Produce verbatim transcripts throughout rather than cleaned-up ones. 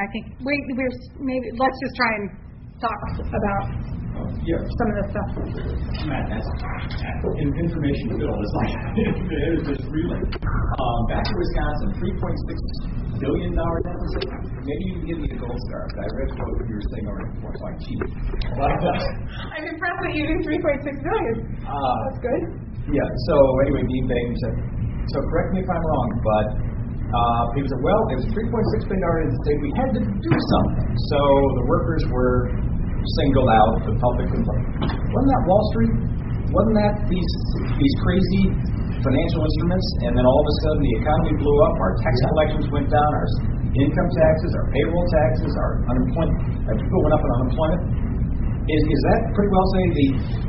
I think we we're maybe let's just try and talk about uh, yeah. some of this stuff. Matt, that's in information bill. It's like it was just reeling. Um, back in Wisconsin, three point six billion dollar deficit. Maybe you can give me a gold star. But I read what you were saying already before, so I cheat. But, uh, I'm impressed that you do three point six billion. Uh, that's good. Yeah. So anyway, Dean Bain said. So correct me if I'm wrong, but uh, he was well. It was three point six billion dollars in the state. We had to do something. So the workers were singled out. The public complained. Wasn't that Wall Street? Wasn't that these these crazy financial instruments? And then all of a sudden the economy blew up. Our tax collections went down. Our income taxes, our payroll taxes, our unemployment. Our people went up in unemployment. Is is that pretty well saying the?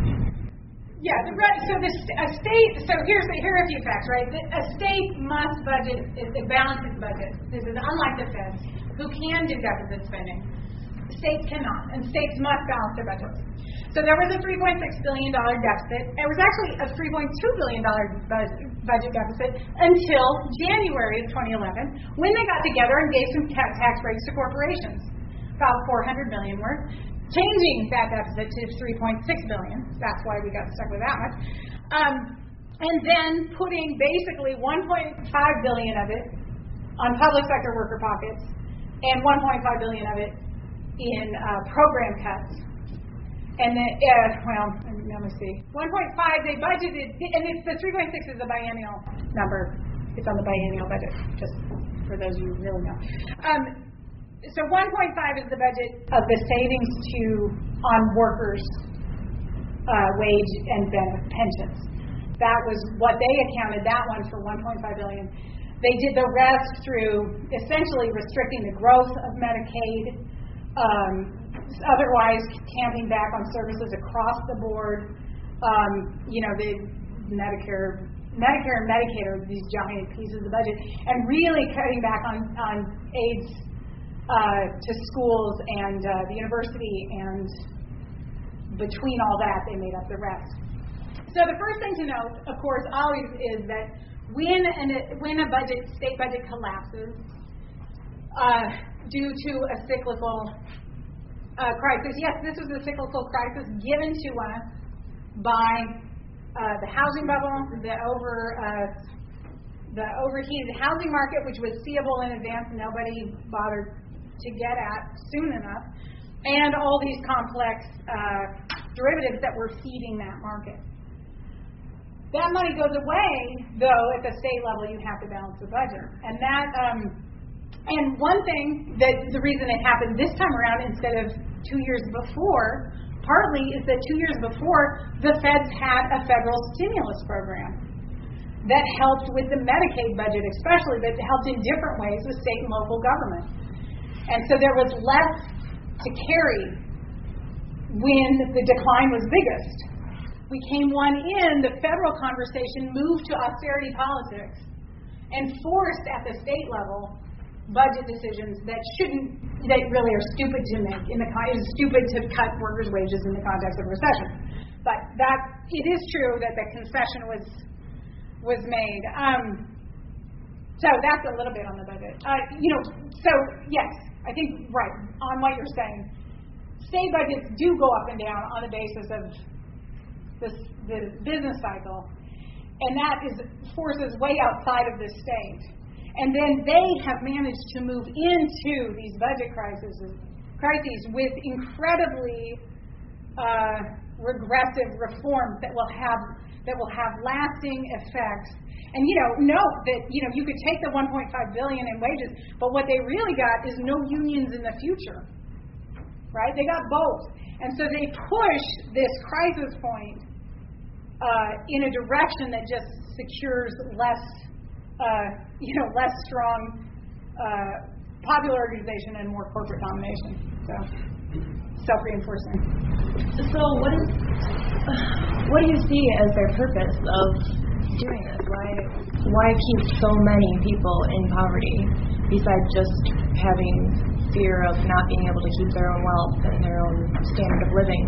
Yeah, the re- so the a state. So here's the, here are a few facts, right? The, a state must budget, it, it balances budget. This is unlike the feds, who can do deficit spending. States cannot, and states must balance their budgets. So there was a three point six billion dollars deficit. It was actually a three point two billion dollars budget deficit until January of twenty eleven, when they got together and gave some tax breaks to corporations, about four hundred million dollars worth. Changing that deficit to three point six billion dollars. That's why we got stuck with that much. Um, and then putting basically one point five billion dollars of it on public sector worker pockets and one point five billion dollars of it in uh, program cuts. And then, uh, well, let me see. one point five they budgeted, and it's the three point six is the biennial number. It's on the biennial budget, just for those of you who really know. Um, So one point five is the budget of the savings to on workers' uh, wage and benefit pensions. That was what they accounted that one for one point five billion dollars. They did the rest through essentially restricting the growth of Medicaid, um, otherwise camping back on services across the board. Um, you know, the Medicare, Medicare and Medicaid are these giant pieces of the budget, and really cutting back on on aids. Uh, to schools and uh, the university, and between all that, they made up the rest. So the first thing to note, of course, always is that when an, when a budget, state budget collapses uh, due to a cyclical uh, crisis, yes, this was a cyclical crisis given to us by uh, the housing bubble, the over uh, the overheated housing market, which was seeable in advance, and nobody bothered to get at soon enough, and all these complex uh, derivatives that were feeding that market. That money goes away, though, at the state level. You have to balance the budget, and that. Um, and one thing that the reason it happened this time around instead of two years before, partly is that two years before the feds had a federal stimulus program that helped with the Medicaid budget, especially, but helped in different ways with state and local government. And so there was less to carry when the decline was biggest. We came one in, the federal conversation moved to austerity politics and forced at the state level budget decisions that shouldn't, that really are stupid to make. In the it is stupid to cut workers' wages in the context of a recession. But that it is true that the concession was was made. Um, so that's a little bit on the budget. Uh, you know, so yes. I think, right, on what you're saying. State budgets do go up and down on the basis of this, the business cycle, and that is forces way outside of the state. And then they have managed to move into these budget crises, crises with incredibly uh, regressive reforms that will have that will have lasting effects. And, you know, note that, you know, you could take the one point five billion dollars in wages, but what they really got is no unions in the future, right? They got both. And so they push this crisis point uh, in a direction that just secures less, uh, you know, less strong uh, popular organization and more corporate domination. So, self-reinforcing. So what is, what do you see as their purpose of doing this? Why why keep so many people in poverty besides just having fear of not being able to keep their own wealth and their own standard of living?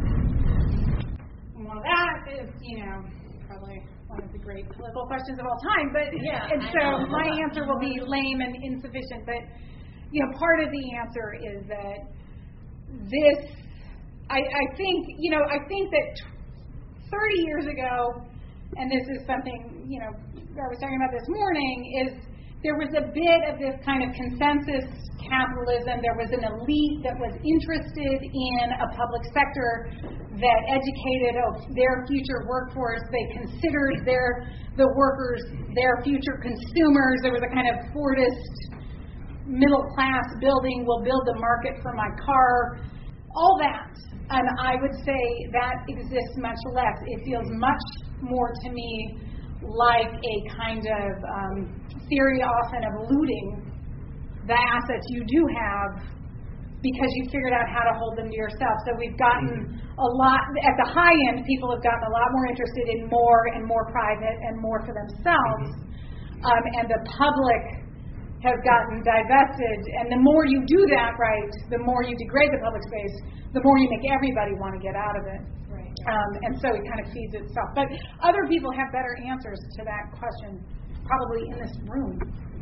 Well, that is, you know, probably one of the great political questions of all time. But yeah, and so my answer will be lame and insufficient. But you know, part of the answer is that this, I, I think, you know, I think that thirty years ago, and this is something, you know, I was talking about this morning, is there was a bit of this kind of consensus capitalism. There was an elite that was interested in a public sector that educated their future workforce. They considered their the workers their future consumers. There was a kind of Fordist middle class building. We'll build the market for my car. All that. And I would say that exists much less. It feels much more to me like a kind of um, theory often of looting the assets you do have because you figured out how to hold them to yourself. So we've gotten a lot, at the high end, people have gotten a lot more interested in more and more private and more for themselves. Um, and the public has gotten divested. And the more you do that right, the more you degrade the public space, the more you make everybody want to get out of it. Right. Um, and so it kind of feeds itself. But other people have better answers to that question, probably in this room.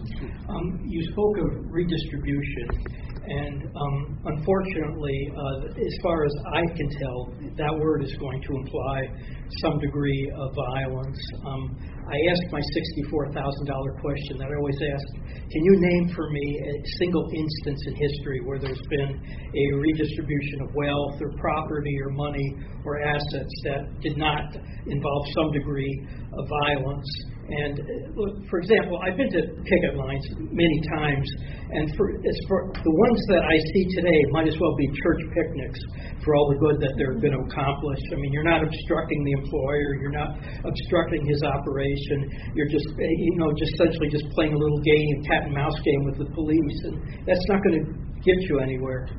Um, you spoke of redistribution, and um, unfortunately, uh, as far as I can tell, that word is going to imply some degree of violence. Um, I asked my sixty-four thousand dollars question that I always ask, can you name for me a single instance in history where there's been a redistribution of wealth or property or money or assets that did not involve some degree of violence? And uh, for example, I've been to picket lines many times, and for, as for the ones that I see today might as well be church picnics for all the good that they're going to accomplish. I mean, you're not obstructing the employer, you're not obstructing his operation, you're just, you know, just essentially just playing a little game, cat and mouse game with the police, and that's not going to get you anywhere.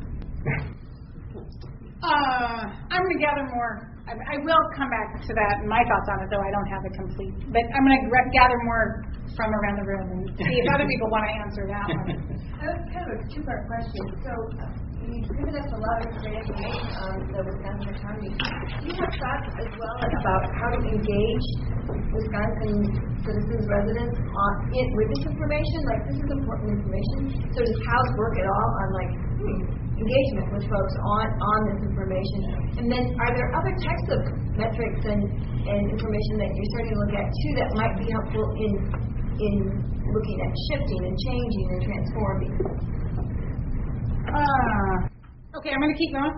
uh, I'm going to gather more. I will come back to that, my thoughts on it, though I don't have it complete. But I'm going to re- gather more from around the room and see if other people want to answer that one. That's kind of a two-part question. So you've given us a lot of great information on the Wisconsin economy. Do you have thoughts as well about how to engage Wisconsin citizens, residents on it with this information? Like, this is important information. So does House work at all on, like, hmm, engagement with folks on, on this information? And then are there other types of metrics and, and information that you're starting to look at too that might be helpful in in looking at shifting and changing and transforming? Uh, okay, I'm going to keep going.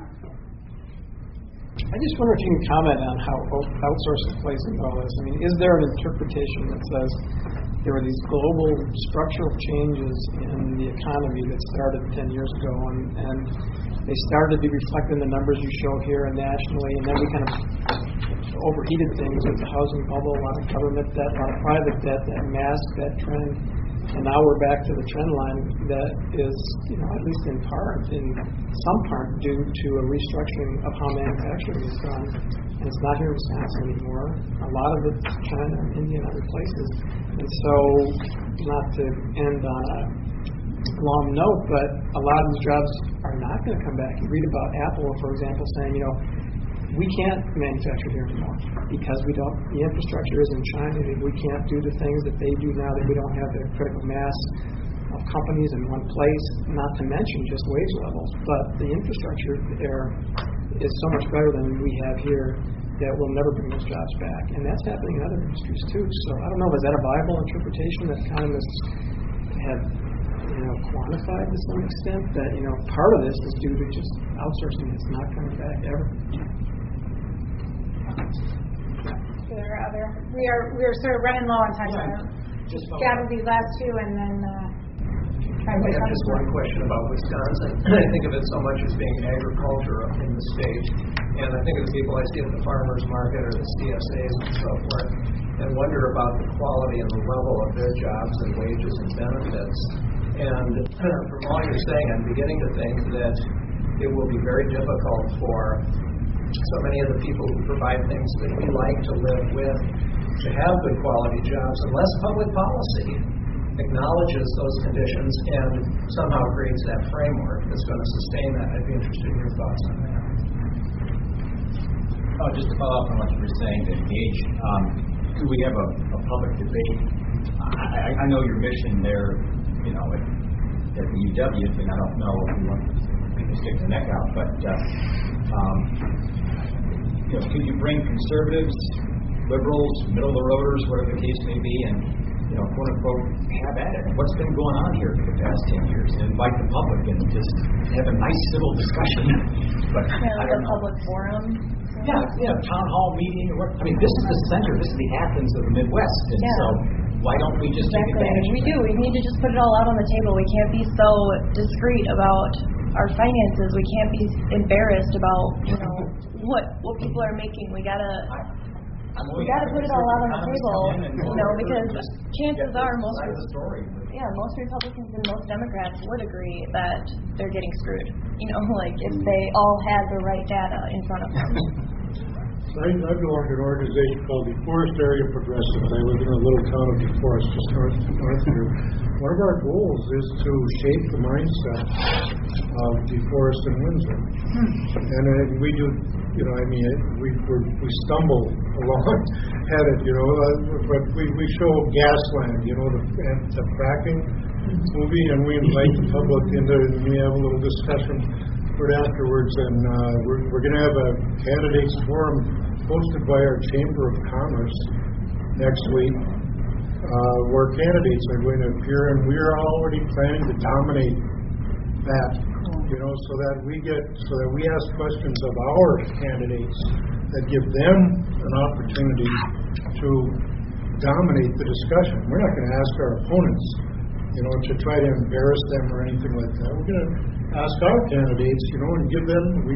I just wonder if you can comment on how outsourcing plays into all this. I mean, is there an interpretation that says there were these global structural changes in the economy that started ten years ago, and, and they started to be reflected in the numbers you show here and nationally, and then we kind of overheated things with the housing bubble, a lot of government debt, a lot of private debt that masked that trend, and now we're back to the trend line that is, you know, at least in part, in some part, due to a restructuring of how manufacturing is done. And it's not here in Wisconsin anymore. A lot of it's China and India and other places. And so, not to end on a long note, but a lot of these jobs are not going to come back. You read about Apple, for example, saying, you know, we can't manufacture here anymore because we don't, the infrastructure is in China. We can't do the things that they do now, that we don't have the critical mass of companies in one place, not to mention just wage levels. But the infrastructure there is so much better than we have here that we'll never bring those jobs back. And that's happening in other industries too. So I don't know, is that a viable interpretation that economists have, you know, quantified to some extent, that, you know, part of this is due to just outsourcing that's not coming back ever? There are other. We are we are sort of running low on time. Yeah. So Just gather these last two and then uh, try to I have just one question about Wisconsin. I think of it so much as being agriculture in the state, and I think of the people I see at the farmers market or the C S As and so forth, and wonder about the quality and the level of their jobs and wages and benefits. And from all you're saying, I'm beginning to think that it will be very difficult for so many of the people who provide things that we like to live with to have good quality jobs unless public policy acknowledges those conditions and somehow creates that framework that's going to sustain that. I'd be interested in your thoughts on that. Oh, just to follow up on what you were saying, to engage, um, could we have a, a public debate? I, I, I know your mission there, you know, it, at the U W, and I don't know if you want people to stick their neck out, but uh, um, you know, could you bring conservatives, liberals, middle of the roaders, whatever the case may be, and you know, quote unquote, have at it. What's been going on here for the past ten years? And invite the public and just have a nice civil discussion. But Yeah, I like don't a know. public forum. Yeah, yeah, town hall meeting. Or what, I mean, this is the center. This is the Athens of the Midwest. And Yeah. so, why don't we just take Exactly. advantage of We that? do. We need to just put it all out on the table. We can't be so discreet about our finances. We can't be embarrassed about, you know, what what people are making. We gotta I'm we only gotta happy put it to all out on the economists table, come in and you know, because just chances get are this most side of the story. yeah, most Republicans and most Democrats would agree that they're getting screwed. You know, like if they all had the right data in front of them. I, I belong to an organization called the Forest Area Progressives. I live in a little town of DeForest, just north, north of here. One of our goals is to shape the mindset of DeForest and Windsor. Hmm. And uh, we do, you know, I mean, we we're, we stumble along at it, you know, uh, but we, we show Gasland, you know, the, and the fracking movie, and we invite the public into it, and we have a little discussion afterwards, and uh, we're, we're going to have a candidates forum hosted by our Chamber of Commerce next week, uh, where candidates are going to appear, and we are already planning to dominate that, you know, so that we get, so that we ask questions of our candidates that give them an opportunity to dominate the discussion. We're not going to ask our opponents, you know, to try to embarrass them or anything like that. We're going to ask our candidates, you know, and give them, we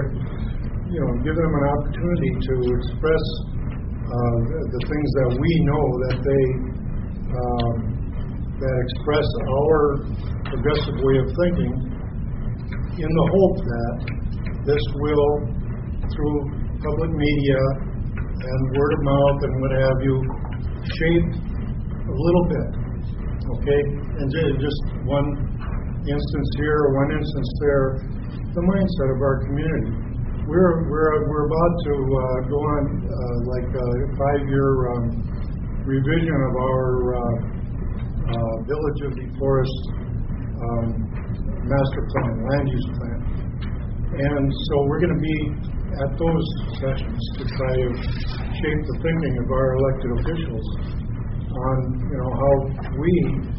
you know, give them an opportunity to express uh, the, the things that we know that they um, that express our progressive way of thinking, in the hope that this will, through public media and word of mouth and what have you, shape a little bit, okay? And just one instance here, one instance there, the mindset of our community. We're we're we're about to uh, go on uh, like a five-year um, revision of our uh, uh, Village of DeForest um, master plan, land use plan, and so we're going to be at those sessions to try to shape the thinking of our elected officials on, you know, how we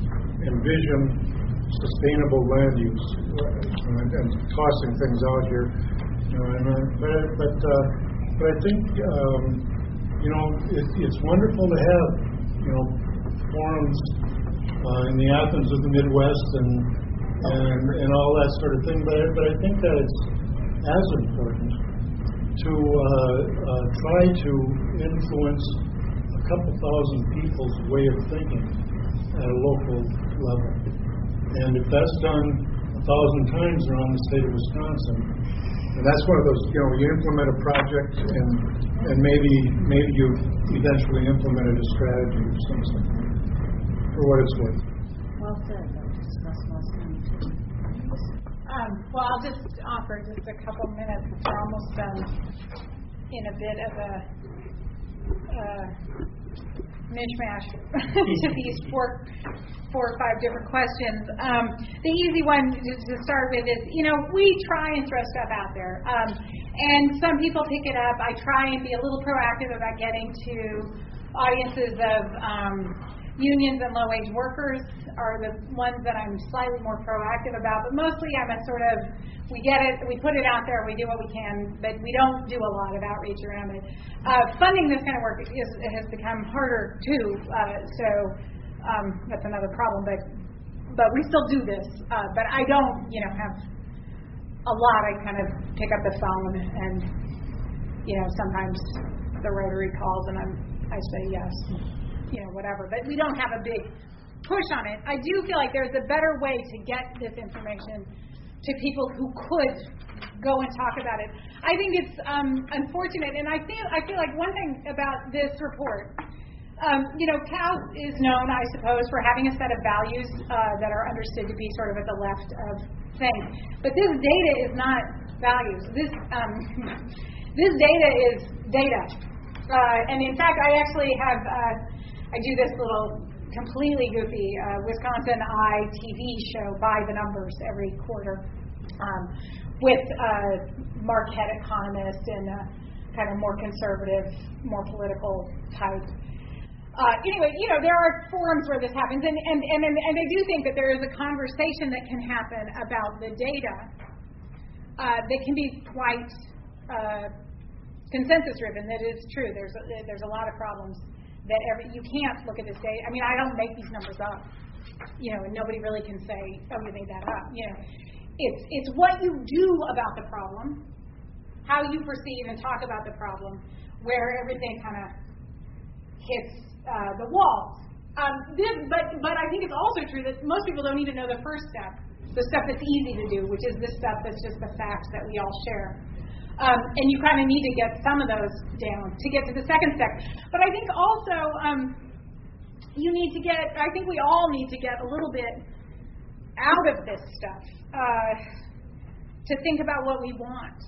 envision sustainable land use, and, and tossing things out here. You know, and, uh, but but uh, but I think um, you know it, it's wonderful to have, you know, forums uh, in the Athens of the Midwest and and and all that sort of thing. But I, but I think that it's as important to uh, uh, try to influence a couple thousand people's way of thinking at a local level. And if that's done a thousand times around the state of Wisconsin, and that's one of those, you know, you implement a project and and maybe maybe you eventually implemented a strategy or something, for what it's worth. Well said. Um, well, I'll just offer just a couple minutes. We're almost done in a bit of a uh, mishmash to these four, four or five different questions. Um, the easy one to, to start with is, you know, we try and throw stuff out there, um, and some people pick it up. I try and be a little proactive about getting to audiences of um, unions and low-wage workers are the ones that I'm slightly more proactive about, but mostly I'm a sort of, we get it, we put it out there, we do what we can, but we don't do a lot of outreach around it. Uh, funding this kind of work is, has become harder too, uh, so um, that's another problem, but but we still do this, uh, but I don't, you know, have a lot. I kind of pick up the phone and, you know, sometimes the Rotary calls and I'm, I say yes, you know, whatever, but we don't have a big push on it. I do feel like there's a better way to get this information to people who could go and talk about it. I think it's um, unfortunate, and I feel I feel like one thing about this report, um, you know, C A S is known, I suppose, for having a set of values uh, that are understood to be sort of at the left of things. But this data is not values. This um, this data is data, uh, and in fact, I actually have uh, I do this little completely goofy uh, Wisconsin Eye T V show by the numbers every quarter um, with uh, Marquette economist and uh, kind of more conservative, more political type. Uh, anyway, you know, there are forums where this happens, and, and, and, and I do think that there is a conversation that can happen about the data uh, that can be quite uh, consensus-driven. That is true. There's a, there's a lot of problems that every, you can't look at this data. I mean, I don't make these numbers up, you know, and nobody really can say, oh, you made that up. You know, it's it's what you do about the problem, how you perceive and talk about the problem, where everything kind of hits uh, the wall. Um, this, but but I think it's also true that most people don't even know the first step, the stuff that's easy to do, which is the stuff that's just the facts that we all share. Um, and you kind of need to get some of those down to get to the second step. But I think also um, you need to get, I think we all need to get a little bit out of this stuff uh, to think about what we want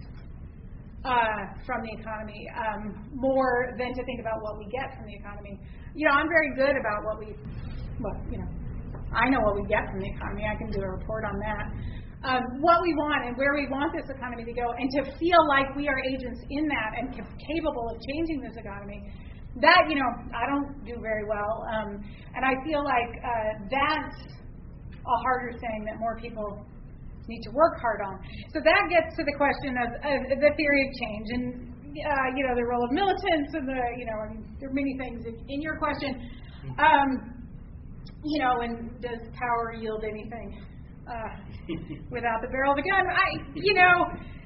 uh, from the economy um, more than to think about what we get from the economy. You know, I'm very good about what we, well, you know, I know what we get from the economy. I can do a report on that. Um, what we want and where we want this economy to go, and to feel like we are agents in that and ca- capable of changing this economy, that, you know, I don't do very well. Um, and I feel like uh, that's a harder thing that more people need to work hard on. So that gets to the question of, of the theory of change and, uh, you know, the role of militants and the, you know, I mean, there are many things in, in your question. Um, you know, and does power yield anything? Uh, without the barrel of a gun. I, you know,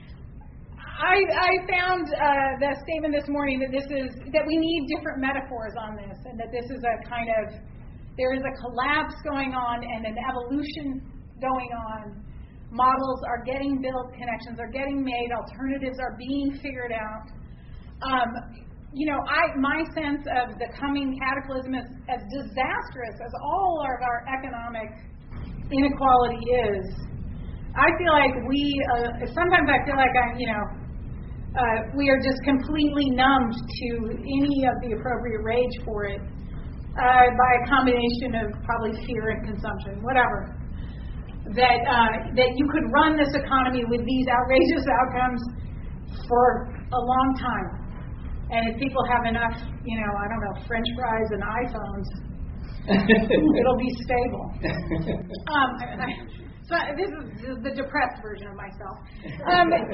I, I found uh, the statement this morning that this is, that we need different metaphors on this, and that this is a kind of, there is a collapse going on and an evolution going on. Models are getting built, connections are getting made, alternatives are being figured out. Um, you know, I, my sense of the coming cataclysm is as disastrous as all of our economic inequality is. I feel like we, uh, sometimes I feel like I'm, you know, uh, we are just completely numbed to any of the appropriate rage for it uh, by a combination of probably fear and consumption, whatever. That uh, that you could run this economy with these outrageous outcomes for a long time. And if people have enough, you know, I don't know, French fries and iPhones, it'll be stable. Um, I, so this is the depressed version of myself. Um, uh,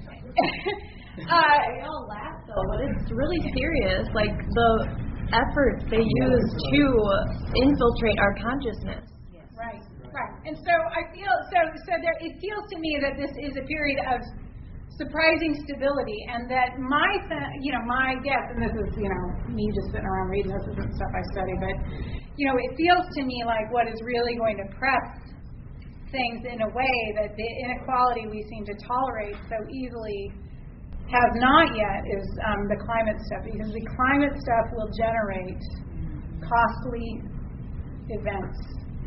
we all laugh though, but it's really serious. Like the efforts they use to infiltrate our consciousness. Right, right. And so I feel so. So there, it feels to me that this is a period of surprising stability, and that my, you know, my guess, and this is, you know, me just sitting around reading this isn't stuff I study, but, you know, it feels to me like what is really going to press things in a way that the inequality we seem to tolerate so easily has not yet is um, the climate stuff, because the climate stuff will generate costly events,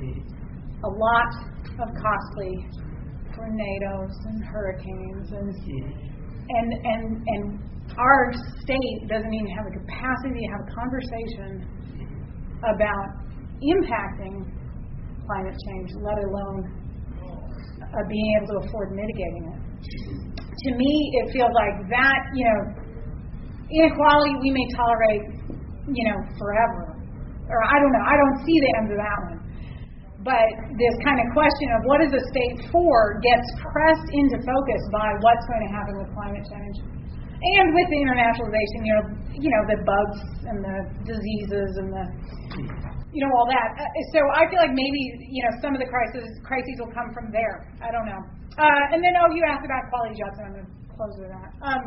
a lot of costly tornadoes and hurricanes, and and and and our state doesn't even have the capacity to have a conversation about impacting climate change, let alone uh, being able to afford mitigating it. To me, it feels like that, you know, inequality we may tolerate, you know, forever, or I don't know, I don't see the end of that one. But this kind of question of what is a state for gets pressed into focus by what's going to happen with climate change, and with the internationalization, you know, you know, the bugs and the diseases and the, you know, all that. Uh, so I feel like maybe, you know, some of the crises crises will come from there. I don't know. Uh, and then oh, you asked about quality jobs, and I'm going to close with that. Um,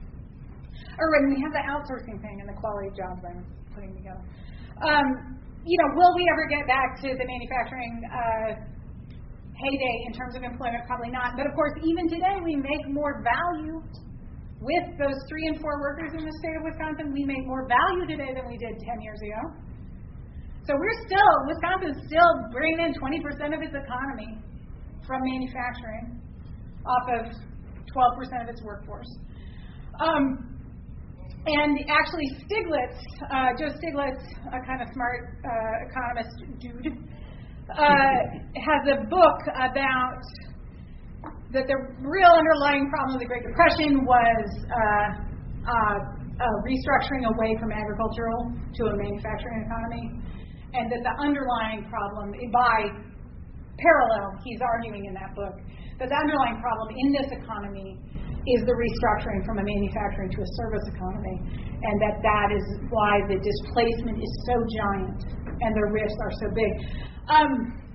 or when we have the outsourcing thing and the quality jobs I'm putting together. Um, You know, will we ever get back to the manufacturing uh, heyday in terms of employment? Probably not. But of course, even today, we make more value with those three and four workers in the state of Wisconsin. We make more value today than we did ten years ago. So we're still, Wisconsin's still bringing in twenty percent of its economy from manufacturing off of twelve percent of its workforce. Um, And actually, Stiglitz, uh, Joe Stiglitz, a kind of smart uh, economist dude, uh, has a book about that the real underlying problem of the Great Depression was uh, uh, a restructuring away from agricultural to a manufacturing economy, and that the underlying problem, by parallel, he's arguing in that book, that the underlying problem in this economy is the restructuring from a manufacturing to a service economy, and that that is why the displacement is so giant and the risks are so big. Um,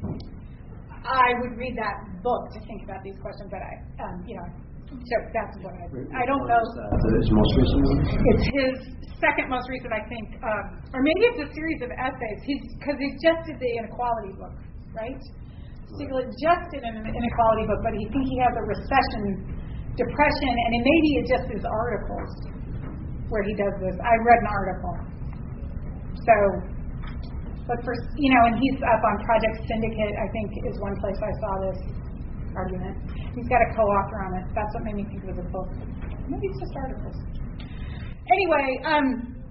I would read that book to think about these questions, but I, um, you know, so that's what I. I don't know. His most recent one? It's his second most recent, I think, um, or maybe it's a series of essays. He's because he just did the inequality book, right? Stiglitz just did an inequality book, but he think he has a recession. Depression, and it maybe it just is articles where he does this. I read an article. So, but for, you know, and he's up on Project Syndicate, I think, is one place I saw this argument. He's got a co-author on it. That's what made me think it was a book. Maybe it's just articles. Anyway, um,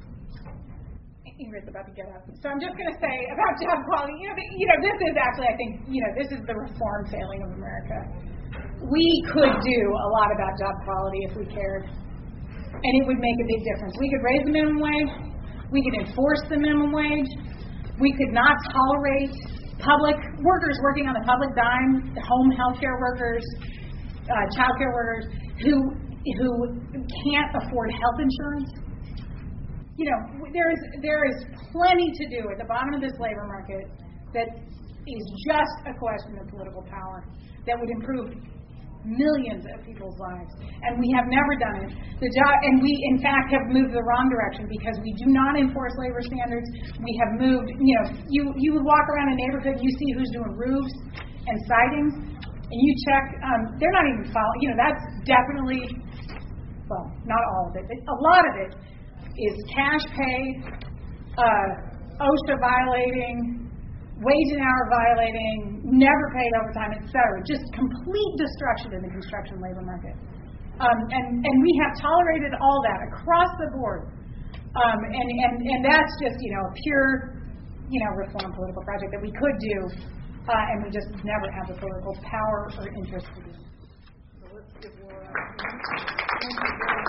Ingrid's about to get up. So I'm just going to say about job quality, you know, the, you know, this is actually, I think, you know, this is the reform failing of America. We could do a lot about job quality if we cared, and it would make a big difference. We could raise the minimum wage. We could enforce the minimum wage. We could not tolerate public workers working on the public dime, the home health care workers, uh, child care workers who who can't afford health insurance. You know, there is there is plenty to do at the bottom of this labor market that is just a question of political power that would improve millions of people's lives, and we have never done it. The job, and we, in fact, have moved the wrong direction because we do not enforce labor standards. We have moved. You know, you you would walk around a neighborhood, you see who's doing roofs and sidings, and you check. Um, they're not even following. You know, that's definitely, well, not all of it, but a lot of it is cash pay, uh, OSHA violating, wage and hour violating, never paid overtime, et cetera. Just complete destruction in the construction labor market. Um, and, and we have tolerated all that across the board. Um, and, and, and that's just, you know, a pure, you know, reform political project that we could do, uh, and we just never have the political power or interest to do. So let's give Laura. Thank you.